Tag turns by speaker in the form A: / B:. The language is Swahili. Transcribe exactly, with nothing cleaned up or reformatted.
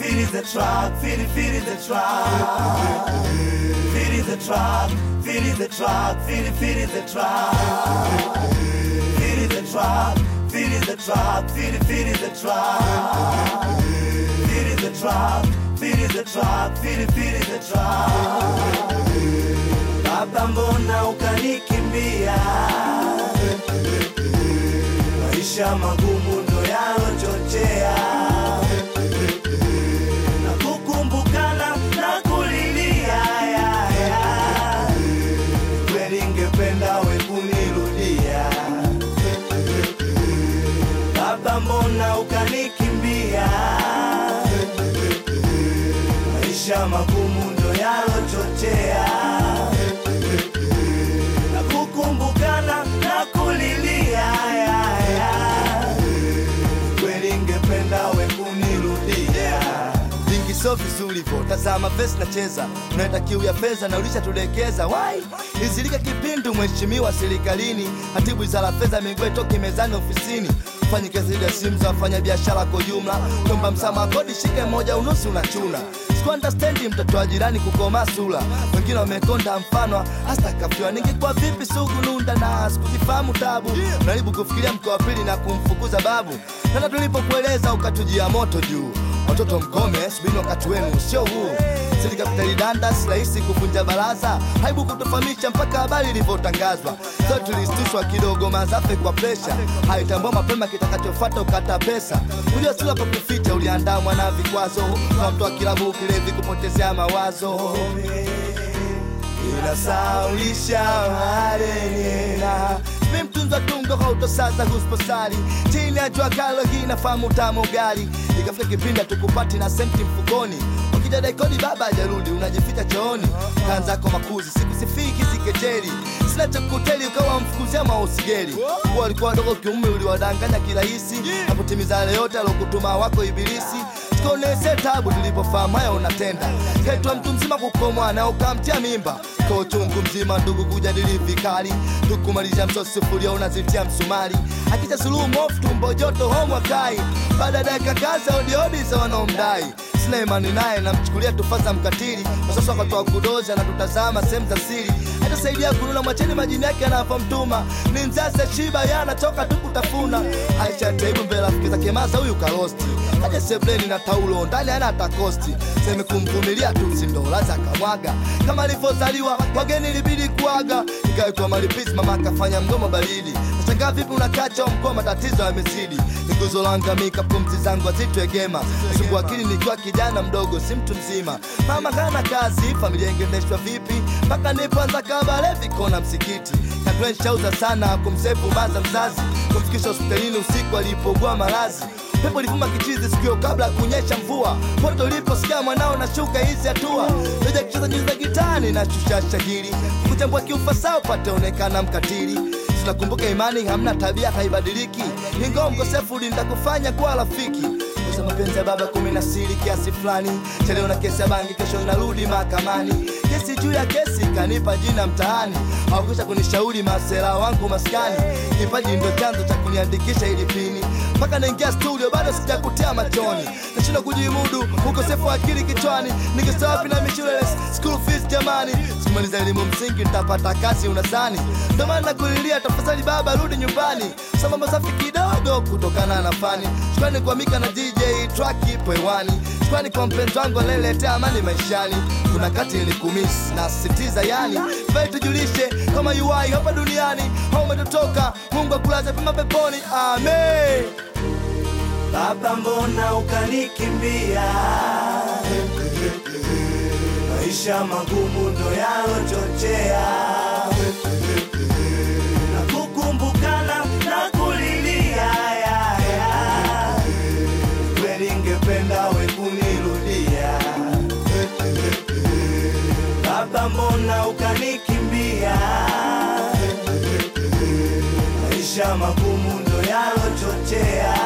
A: Feed it the truck, feed it, feed it the truck. Feed it the truck, feed it the truck, feed it, feed it the truck. Feed it the truck, feed it the truck, feed it, feed it the truck. Feed it the truck, feed it the truck, feed it, feed it the truck. Baba mbona ukanikimbia? Maisha magumu ndo yalochochea. Nakukumbukana na kulilia ya ya. Kweli ningependa we kunirudia. Baba mbona ukanikimbia? Maisha magumu ndo yalochochea. Nakukumbukana na kulilia ya ya. Kweli ningependa we kunirudia.
B: Vingi so vizuri vo, tazama vesi na cheza. Unaenda kiu ya fedha na ulisha tulekeza. Why? Izilika kipindu mheshimiwa serikalini. Hatibu wizara fedha mingwe toki mezani ofisini. Fanyi kazi ya simu za wafanya biashara kwa jumla. Kwamba msama kodi shike moja unusu unachuna. Siku understandi mtoto wa jirani kukoma sula. Wengine wamekonda mfano hasta kafiwa. Ningekuwa vipi sugu nunda na sikujifahamu tabu. Unaribu kufikiria mko wa pili na kumfukuza babu. Nana tulipo kueleza ukatujia moto juu. Watoto mkome, subini wakati wenu sio huu. Sili kapitali danda, silaisi kufunja baraza. Haibu kutofamisha mpaka habari ilivotangazwa. So tulistushwa kidogo mazafe kwa presha. Haitambua mapema kitakachofata ukata pesa. Kujua sila kwa kuficha uliandamwa na vikwazo. Kwa mtu wa kilabu kilevi kupotezea mawazo. Inasaulisha marenena. Mimi mtunza tungo kwa utosaza kusposari. Chini ya jua kalo hii nafamu tamu gari. Ikafika kipinda tukupati na senti mfukoni. Wakija daikoni baba hajarudi unajificha chooni. Kaanza kwa makuzi siku sifiki sikejeri. Sina chakuteli ukawa mfukuzia mausigeri. Kwa walikuwa dogo kiume uliwadanganya kirahisi. Na kutimiza yale yote alokutuma wako ibilisi. Tukonese tabu tulipofahamu haya unatenda. Kaitwa mtu mzima kukomwa na ukamtia mimba. Kwa uchungu mzima ndugu kujadili vikali. Tukumalisha msosi sufuria unazitia msumari. Akita suluhu mofu tumbo joto homo kai. Baada dakika kazi odi odi za wanaomdai. Sina imani naye na mchukulia tufasa mkatili. Masasa wakatoa kudoza na tutazama sehemu za siri. Hata saidia kununa macheni majini yake anafamtuma. Ni nzase shiba ya anatoka tu kutafuna. Aisha taibu mbele rafiki zake maza huyu karosti. Haja sebleni na taulo ndani ana atakosti. Seme kumvumilia tu sindola za kamwaga. Kama alifozaliwa wageni ilibidi kuaga. Ikawe kwa malipisi mama akafanya mgomo baridi. Nashangaa vipi unakacha mkoa matatizo yamezidi. Niguzo langa mika pumzi zangu azitwegema. Nasumbua akili nikiwa kijana mdogo si mtu mzima. Mama kana kazi familia ingendeshwa vipi. Mpaka nipoanza kabale vikona msikiti. Katuen shauza sana kumsefu maza mzazi. Kumfikisha hospitalini usiku alipogua malazi. Pepo livuma kichizi sikio kabla kunyesha mvua. Poto lipo sikia mwanao na shuka hizi hatua. Leja kicheza nyuzi za gitani na shusha shagiri. Kuchambua kiufasao pate onekana mkatili. Tunakumbuka imani hamna tabia haibadiliki. Ingo mkosefu linda kufanya kuwa rafiki. Kosa mapenzi ya baba kumi na siri kiasi fulani. Cheleo na kesi ya bangi kesho narudi mahakamani. Kesi juu ya kesi kanipa jina mtaani. Hawakwisha kunishauri masela wangu maskani. Kipaji ndo chanzo cha kuniandikisha ili pini. Mpaka naingia studio bado sijakutia machoni. Nashinda kujimudu ukosefu wa akili kichwani. Ningesawa wapi na mishuleless school fees jamani. Sikumaliza elimu msingi nitapata kazi unazani. Ndo maana kulilia tafadhali baba rudi nyumbani. Sambamba safi kidogo kutokana na fani. Shukrani kwa Mika na D J track ipo hewani. Shukrani kwa mpenzi wangu aleletea amani maishani. Kuna kati nilikumisi na sisitiza yani. Vai tujulishe kama U I hapa duniani. Hau umetotoka Mungu akulaze pema peponi. Amen.
A: Baba mbona ukanikimbia? Maisha magumu ndo yalochochea. Nakukumbukana na kulilia ya ya. Kweli ningependa we kunirudia. Baba mbona ukanikimbia? Maisha magumu ndo yalochochea.